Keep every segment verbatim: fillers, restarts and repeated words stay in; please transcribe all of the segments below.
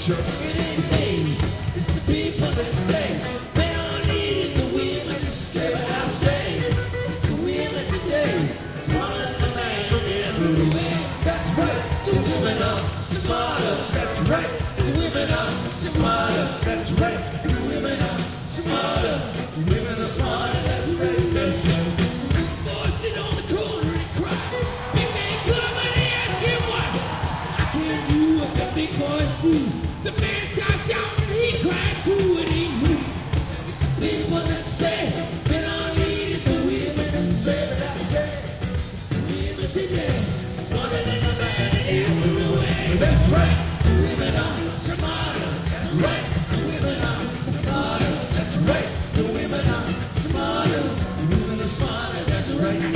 Sure. It's the people that say they don't need the women to stay. But I say it's the women today. Smarter than the man everywhere. That's right. The women are smarter. That's right. The women are smarter. That's right. The women are smarter. The women are smarter. That's right. That's right. Boys sit on the corner and cry. Big man come and they ask him why. I can't do what the big boys do. The man sat down and he cried too and he knew. It's the people that say they don't need it. The women that say, but I say it's the women today. Smarter than the man everywhere. That's right. The women are smarter. That's right. The women are smarter. That's right. The women are smarter. The women are smarter. That's right.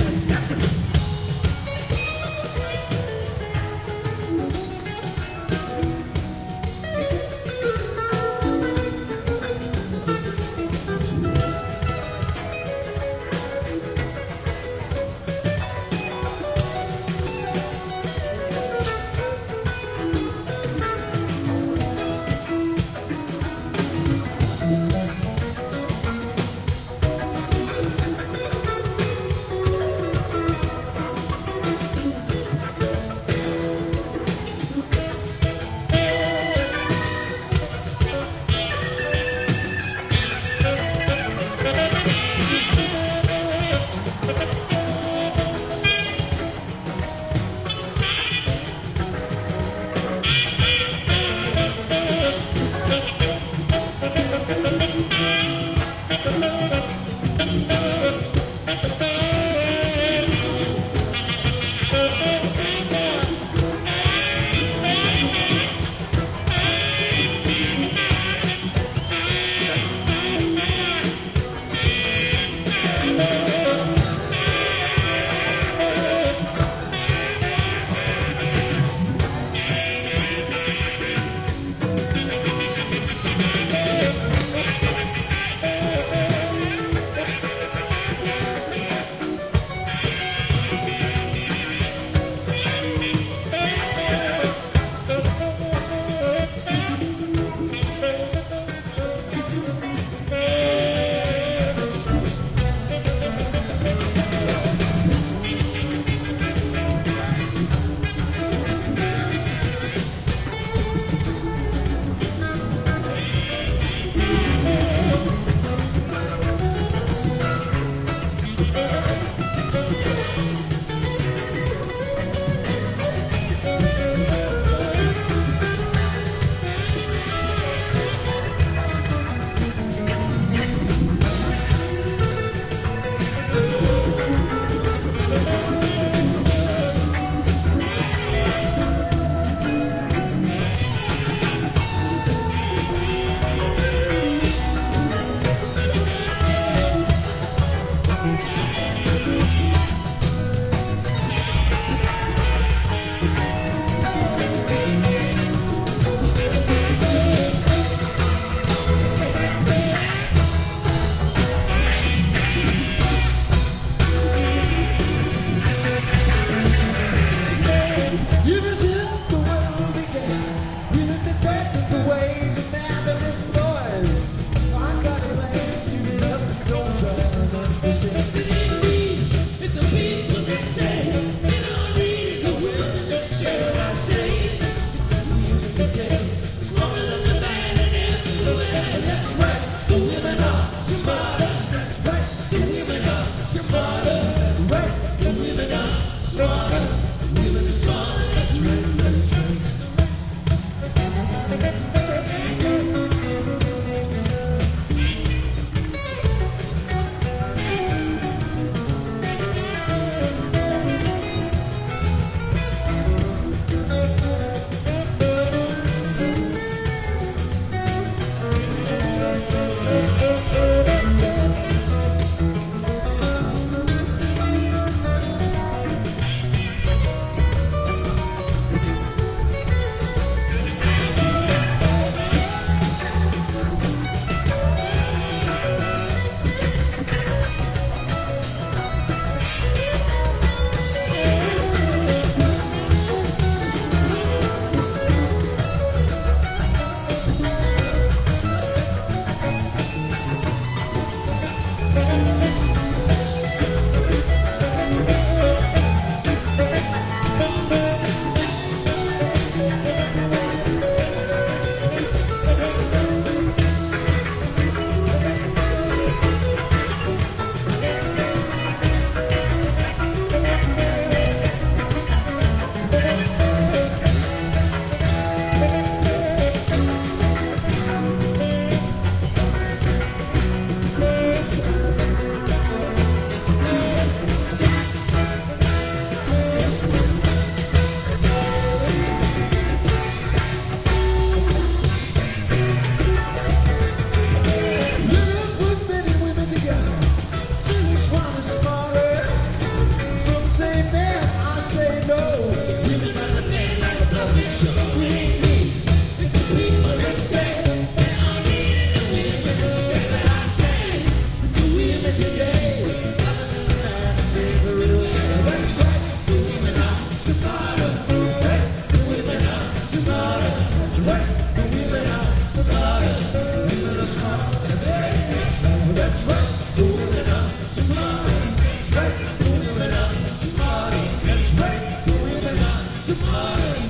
smarter.